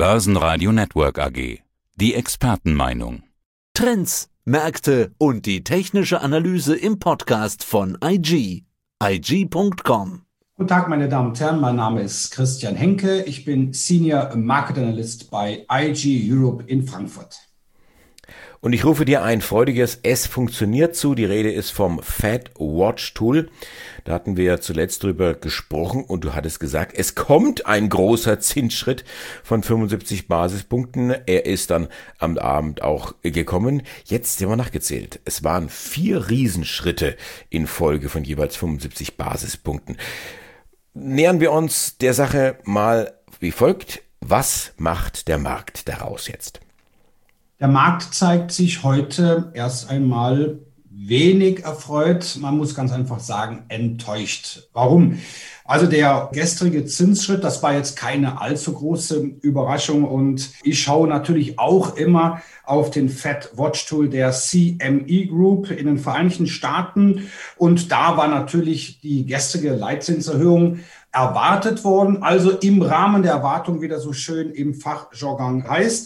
Börsenradio Network AG. Die Expertenmeinung. Trends, Märkte und die technische Analyse im Podcast von IG. IG.com. Guten Tag, meine Damen und Herren. Mein Name ist Christian Henke. Ich bin Senior Market Analyst bei IG Europe in Frankfurt. Und ich rufe dir ein freudiges Es funktioniert zu. Die Rede ist vom Fed Watch Tool. Da hatten wir ja zuletzt drüber gesprochen und du hattest gesagt, es kommt ein großer Zinsschritt von 75 Basispunkten. Er ist dann am Abend auch gekommen. Jetzt haben wir nachgezählt. Es waren 4 Riesenschritte in Folge von jeweils 75 Basispunkten. Nähern wir uns der Sache mal wie folgt. Was macht der Markt daraus jetzt? Der Markt zeigt sich heute erst einmal wenig erfreut. Man muss ganz einfach sagen, enttäuscht. Warum? Also der gestrige Zinsschritt, das war jetzt keine allzu große Überraschung. Und ich schaue natürlich auch immer auf den Fed Watch Tool der CME Group in den Vereinigten Staaten. Und da war natürlich die gestrige Leitzinserhöhung erwartet worden. Also im Rahmen der Erwartung, wie das so schön im Fachjargon heißt.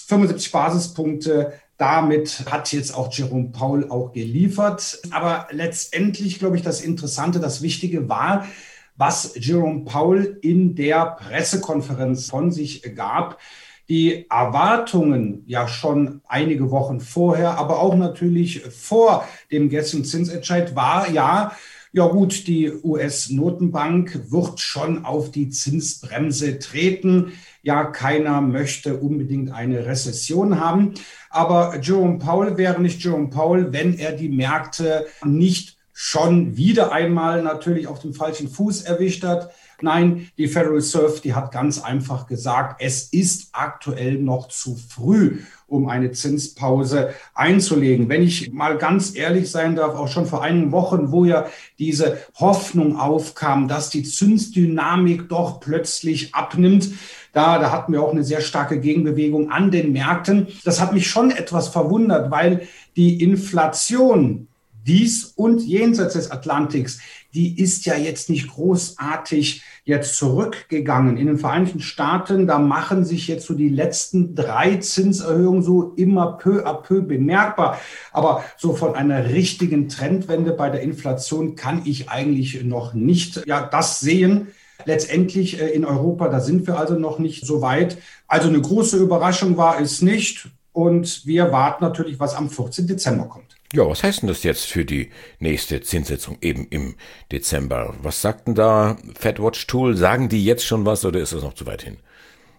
75 Basispunkte, damit hat jetzt auch Jerome Powell auch geliefert. Aber letztendlich, glaube ich, das Interessante, das Wichtige war, was Jerome Powell in der Pressekonferenz von sich gab. Die Erwartungen ja schon einige Wochen vorher, aber auch natürlich vor dem gestrigen Zinsentscheid war ja gut, die US-Notenbank wird schon auf die Zinsbremse treten. Ja, keiner möchte unbedingt eine Rezession haben. Aber Jerome Powell wäre nicht Jerome Powell, wenn er die Märkte nicht schon wieder einmal natürlich auf dem falschen Fuß erwischt hat. Nein, die Federal Reserve, die hat ganz einfach gesagt, es ist aktuell noch zu früh, um eine Zinspause einzulegen. Wenn ich mal ganz ehrlich sein darf, auch schon vor einigen Wochen, wo ja diese Hoffnung aufkam, dass die Zinsdynamik doch plötzlich abnimmt, da hatten wir auch eine sehr starke Gegenbewegung an den Märkten. Das hat mich schon etwas verwundert, weil die Inflation dies und jenseits des Atlantiks, die ist ja jetzt nicht großartig jetzt zurückgegangen. In den Vereinigten Staaten, da machen sich jetzt so die letzten 3 Zinserhöhungen so immer peu à peu bemerkbar. Aber so von einer richtigen Trendwende bei der Inflation kann ich eigentlich noch nicht das sehen. Letztendlich in Europa, da sind wir also noch nicht so weit. Also eine große Überraschung war es nicht. Und wir warten natürlich, was am 14. Dezember kommt. Ja, was heißt denn das jetzt für die nächste Zinssitzung eben im Dezember? Was sagt denn da Fed Watch Tool? Sagen die jetzt schon was oder ist das noch zu weit hin?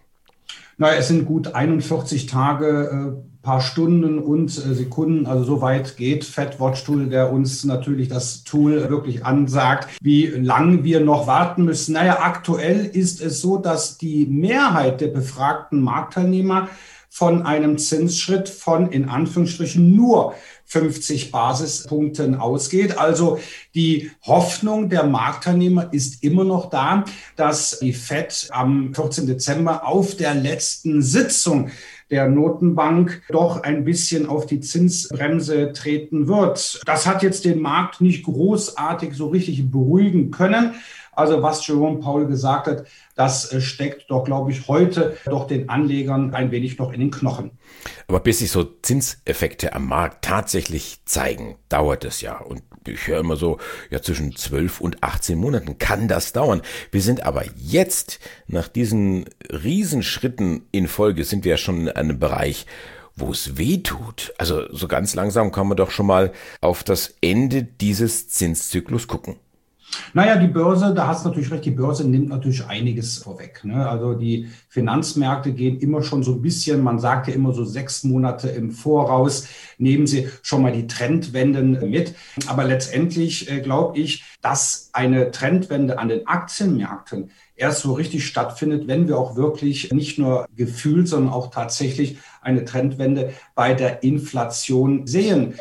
Es sind gut 41 Tage, paar Stunden und Sekunden. Also so weit geht Fed Watch Tool, der uns natürlich das Tool wirklich ansagt, wie lange wir noch warten müssen. Aktuell ist es so, dass die Mehrheit der befragten Marktteilnehmer von einem Zinsschritt von in Anführungsstrichen nur 50 Basispunkten ausgeht. Also die Hoffnung der Marktteilnehmer ist immer noch da, dass die Fed am 14. Dezember auf der letzten Sitzung der Notenbank doch ein bisschen auf die Zinsbremse treten wird. Das hat jetzt den Markt nicht großartig so richtig beruhigen können. Also was Jerome Powell gesagt hat, das steckt doch, glaube ich, heute doch den Anlegern ein wenig noch in den Knochen. Aber bis sich so Zinseffekte am Markt tatsächlich zeigen, dauert es ja. Und ich höre immer so, zwischen 12 und 18 Monaten kann das dauern. Wir sind aber jetzt, nach diesen Riesenschritten in Folge, sind wir ja schon in einem Bereich, wo es weh tut. Also so ganz langsam kann man doch schon mal auf das Ende dieses Zinszyklus gucken. Die Börse, da hast du natürlich recht, die Börse nimmt natürlich einiges vorweg. Also die Finanzmärkte gehen immer schon so ein bisschen, man sagt ja immer so 6 Monate im Voraus, nehmen sie schon mal die Trendwenden mit. Aber letztendlich glaube ich, dass eine Trendwende an den Aktienmärkten erst so richtig stattfindet, wenn wir auch wirklich nicht nur gefühlt, sondern auch tatsächlich eine Trendwende bei der Inflation sehen.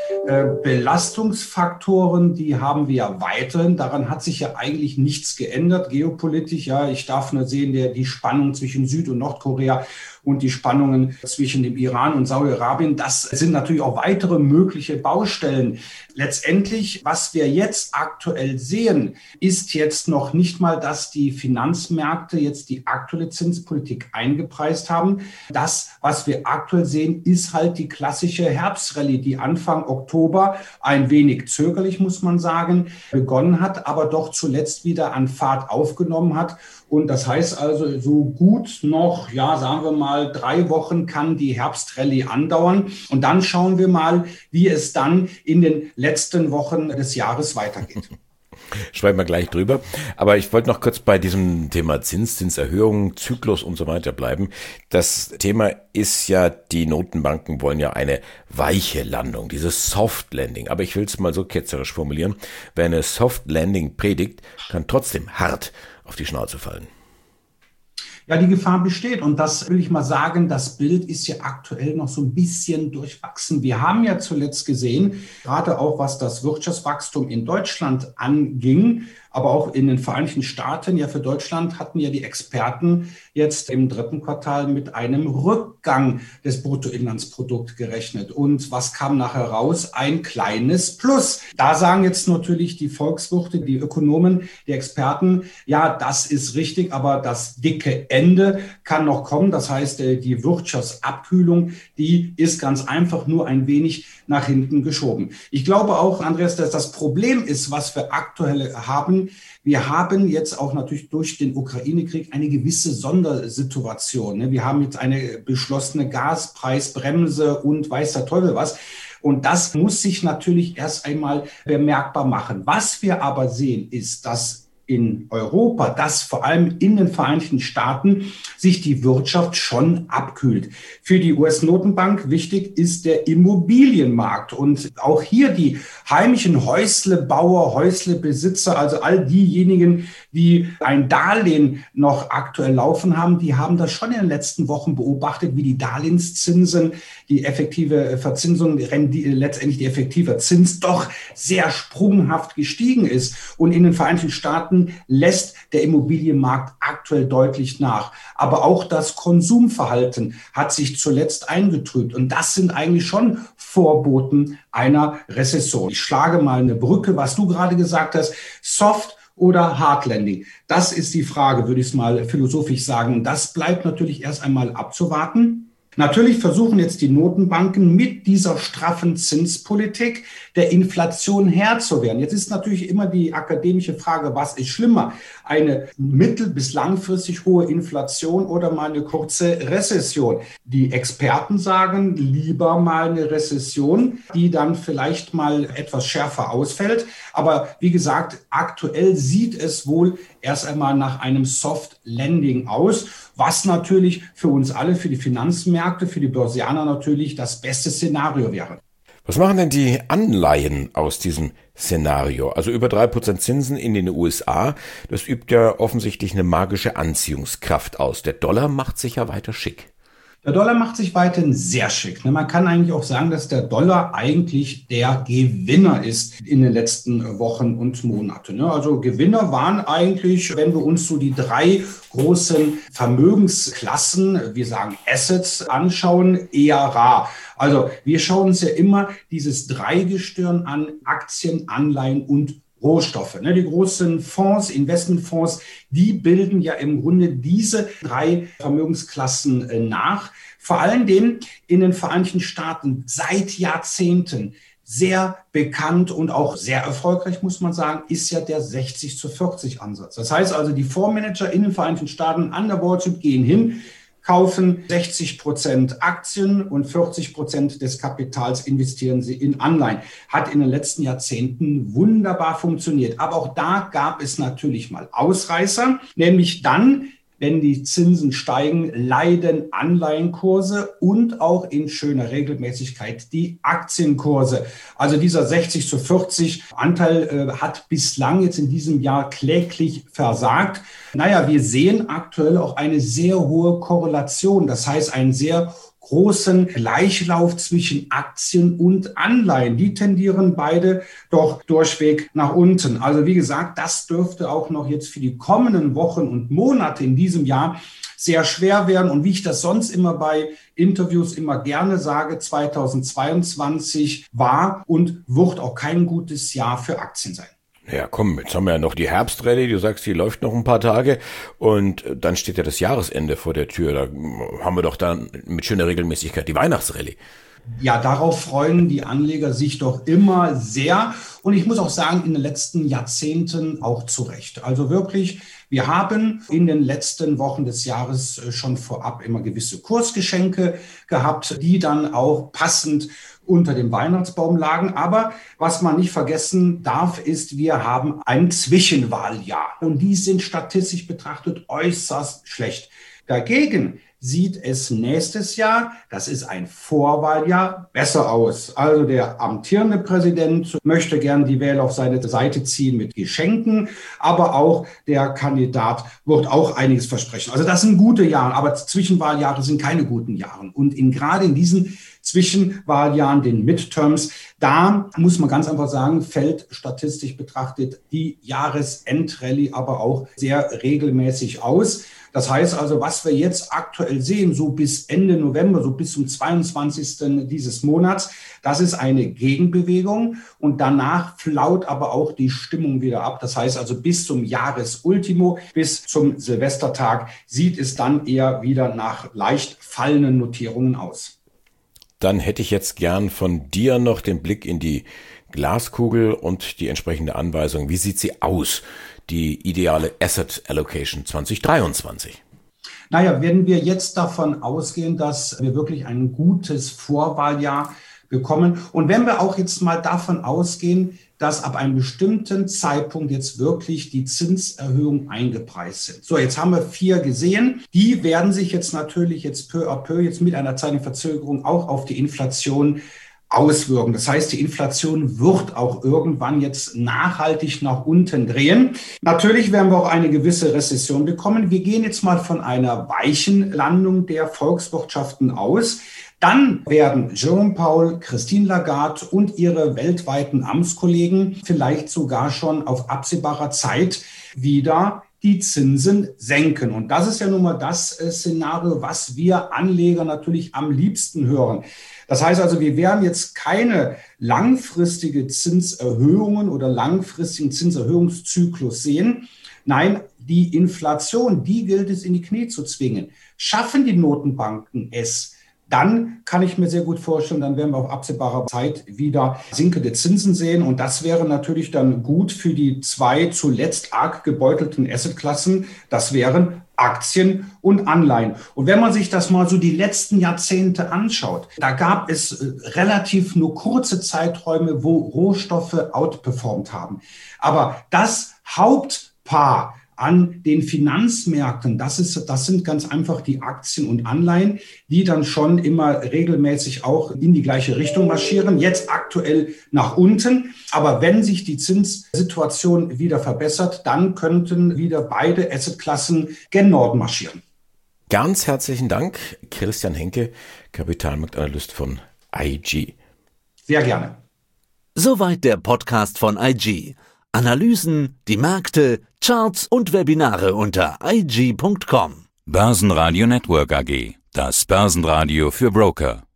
Belastungsfaktoren, die haben wir ja weiterhin. Daran hat sich ja eigentlich nichts geändert. Geopolitisch, ja, ich darf nur sehen, die Spannung zwischen Süd- und Nordkorea und die Spannungen zwischen dem Iran und Saudi-Arabien, das sind natürlich auch weitere mögliche Baustellen. Letztendlich, was wir jetzt aktuell sehen, ist jetzt noch nicht mal, dass die Finanzmärkte jetzt die aktuelle Zinspolitik eingepreist haben. Das, was wir aktuell sehen, ist halt die klassische Herbstrallye, die Anfang Oktober ein wenig zögerlich, muss man sagen, begonnen hat, aber doch zuletzt wieder an Fahrt aufgenommen hat. Und das heißt also, so gut noch, ja, sagen wir mal, 3 Wochen kann die Herbstrallye andauern. Und dann schauen wir mal, wie es dann in den letzten Wochen des Jahres weitergeht. Schreiben wir gleich drüber. Aber ich wollte noch kurz bei diesem Thema Zinserhöhung, Zyklus und so weiter bleiben. Das Thema ist ja, die Notenbanken wollen ja eine weiche Landung, dieses Soft Landing. Aber ich will es mal so ketzerisch formulieren. Wer eine Soft Landing predigt, kann trotzdem hart auf die Schnauze fallen. Ja, die Gefahr besteht. Und das will ich mal sagen, das Bild ist ja aktuell noch so ein bisschen durchwachsen. Wir haben ja zuletzt gesehen, gerade auch was das Wirtschaftswachstum in Deutschland anging, aber auch in den Vereinigten Staaten, ja für Deutschland hatten ja die Experten jetzt im 3. Quartal mit einem Rückgang des Bruttoinlandsprodukts gerechnet. Und was kam nachher raus? Ein kleines Plus. Da sagen jetzt natürlich die Volkswirte, die Ökonomen, die Experten, ja, das ist richtig, aber das dicke Ende kann noch kommen. Das heißt, die Wirtschaftsabkühlung, die ist ganz einfach nur ein wenig nach hinten geschoben. Ich glaube auch, Andreas, dass das Problem ist, was wir aktuell haben. Wir haben jetzt auch natürlich durch den Ukraine-Krieg eine gewisse Sondersituation. Wir haben jetzt eine beschlossene Gaspreisbremse und weiß der Teufel was. Und das muss sich natürlich erst einmal bemerkbar machen. Was wir aber sehen, ist, dass in Europa, dass vor allem in den Vereinigten Staaten sich die Wirtschaft schon abkühlt. Für die US-Notenbank wichtig ist der Immobilienmarkt und auch hier die heimischen Häuslebauer, Häuslebesitzer, also all diejenigen, die ein Darlehen noch aktuell laufen haben, die haben das schon in den letzten Wochen beobachtet, wie die Darlehenszinsen, die effektive Verzinsung, letztendlich die effektive Zins doch sehr sprunghaft gestiegen ist. Und in den Vereinigten Staaten lässt der Immobilienmarkt aktuell deutlich nach. Aber auch das Konsumverhalten hat sich zuletzt eingetrübt. Und das sind eigentlich schon Vorboten einer Rezession. Ich schlage mal eine Brücke, was du gerade gesagt hast, Soft oder Hard Landing. Das ist die Frage, würde ich es mal philosophisch sagen. Und das bleibt natürlich erst einmal abzuwarten. Natürlich versuchen jetzt die Notenbanken mit dieser straffen Zinspolitik der Inflation Herr zu werden. Jetzt ist natürlich immer die akademische Frage, was ist schlimmer? Eine mittel- bis langfristig hohe Inflation oder mal eine kurze Rezession? Die Experten sagen lieber mal eine Rezession, die dann vielleicht mal etwas schärfer ausfällt. Aber wie gesagt, aktuell sieht es wohl erst einmal nach einem Soft Landing aus, was natürlich für uns alle, für die Finanzmärkte, für die Börsianer natürlich das beste Szenario wäre. Was machen denn die Anleihen aus diesem Szenario? Also über 3% Zinsen in den USA, das übt ja offensichtlich eine magische Anziehungskraft aus. Der Dollar macht sich ja weiter schick. Der Dollar macht sich weiterhin sehr schick. Man kann eigentlich auch sagen, dass der Dollar eigentlich der Gewinner ist in den letzten Wochen und Monaten. Also Gewinner waren eigentlich, wenn wir uns so die 3 großen Vermögensklassen, wir sagen Assets, anschauen, eher rar. Also wir schauen uns ja immer dieses Dreigestirn an, Aktien, Anleihen und Rohstoffe. Die großen Fonds, Investmentfonds, die bilden ja im Grunde diese 3 Vermögensklassen nach. Vor allen Dingen in den Vereinigten Staaten seit Jahrzehnten sehr bekannt und auch sehr erfolgreich, muss man sagen, ist ja der 60-40 Ansatz. Das heißt also, die Fondsmanager in den Vereinigten Staaten an der Wall Street gehen hin, kaufen 60% Aktien und 40% des Kapitals investieren sie in Anleihen. Hat in den letzten Jahrzehnten wunderbar funktioniert. Aber auch da gab es natürlich mal Ausreißer, nämlich dann, wenn die Zinsen steigen, leiden Anleihenkurse und auch in schöner Regelmäßigkeit die Aktienkurse. Also dieser 60-40 Anteil hat bislang jetzt in diesem Jahr kläglich versagt. Wir sehen aktuell auch eine sehr hohe Korrelation. Das heißt, einen sehr großen Gleichlauf zwischen Aktien und Anleihen. Die tendieren beide doch durchweg nach unten. Also wie gesagt, das dürfte auch noch jetzt für die kommenden Wochen und Monate in diesem Jahr sehr schwer werden. Und wie ich das sonst immer bei Interviews immer gerne sage, 2022 war und wird auch kein gutes Jahr für Aktien sein. Ja, komm, jetzt haben wir ja noch die Herbstrallye, du sagst, die läuft noch ein paar Tage und dann steht ja das Jahresende vor der Tür. Da haben wir doch dann mit schöner Regelmäßigkeit die Weihnachtsrallye. Ja, darauf freuen die Anleger sich doch immer sehr. Und ich muss auch sagen, in den letzten Jahrzehnten auch zu Recht. Also wirklich, wir haben in den letzten Wochen des Jahres schon vorab immer gewisse Kursgeschenke gehabt, die dann auch passend unter dem Weihnachtsbaum lagen. Aber was man nicht vergessen darf, ist, wir haben ein Zwischenwahljahr. Und die sind statistisch betrachtet äußerst schlecht. Dagegen sieht es nächstes Jahr, das ist ein Vorwahljahr, besser aus. Also der amtierende Präsident möchte gern die Wähler auf seine Seite ziehen mit Geschenken, aber auch der Kandidat wird auch einiges versprechen. Also das sind gute Jahre, aber Zwischenwahljahre sind keine guten Jahre. Und gerade in diesen Zwischenwahljahren, den Midterms, da muss man ganz einfach sagen, fällt statistisch betrachtet die Jahresendrallye aber auch sehr regelmäßig aus. Das heißt also, was wir jetzt aktuell sehen, so bis Ende November, so bis zum 22. dieses Monats, das ist eine Gegenbewegung und danach flaut aber auch die Stimmung wieder ab. Das heißt also, bis zum Jahresultimo, bis zum Silvestertag sieht es dann eher wieder nach leicht fallenden Notierungen aus. Dann hätte ich jetzt gern von dir noch den Blick in die Glaskugel und die entsprechende Anweisung. Wie sieht sie aus? Die ideale Asset Allocation 2023? Naja, wenn wir jetzt davon ausgehen, dass wir wirklich ein gutes Vorwahljahr bekommen und wenn wir auch jetzt mal davon ausgehen, dass ab einem bestimmten Zeitpunkt jetzt wirklich die Zinserhöhungen eingepreist sind. So, jetzt haben wir 4 gesehen. Die werden sich jetzt natürlich jetzt peu à peu, jetzt mit einer zeitlichen Verzögerung auch auf die Inflation auswirken. Das heißt, die Inflation wird auch irgendwann jetzt nachhaltig nach unten drehen. Natürlich werden wir auch eine gewisse Rezession bekommen. Wir gehen jetzt mal von einer weichen Landung der Volkswirtschaften aus. Dann werden Jerome Powell, Christine Lagarde und ihre weltweiten Amtskollegen vielleicht sogar schon auf absehbarer Zeit wieder die Zinsen senken. Und das ist ja nun mal das Szenario, was wir Anleger natürlich am liebsten hören. Das heißt also, wir werden jetzt keine langfristige Zinserhöhungen oder langfristigen Zinserhöhungszyklus sehen. Nein, die Inflation, die gilt es in die Knie zu zwingen. Schaffen die Notenbanken es, dann kann ich mir sehr gut vorstellen, dann werden wir auf absehbarer Zeit wieder sinkende Zinsen sehen. Und das wäre natürlich dann gut für die 2 zuletzt arg gebeutelten Assetklassen. Das wären Aktien und Anleihen. Und wenn man sich das mal so die letzten Jahrzehnte anschaut, da gab es relativ nur kurze Zeiträume, wo Rohstoffe outperformt haben. Aber das Hauptpaar an den Finanzmärkten, das sind ganz einfach die Aktien und Anleihen, die dann schon immer regelmäßig auch in die gleiche Richtung marschieren, jetzt aktuell nach unten. Aber wenn sich die Zinssituation wieder verbessert, dann könnten wieder beide Assetklassen gen Norden marschieren. Ganz herzlichen Dank, Christian Henke, Kapitalmarktanalyst von IG. Sehr gerne. Soweit der Podcast von IG. Analysen, die Märkte, Charts und Webinare unter IG.com. Börsenradio Network AG. Das Börsenradio für Broker.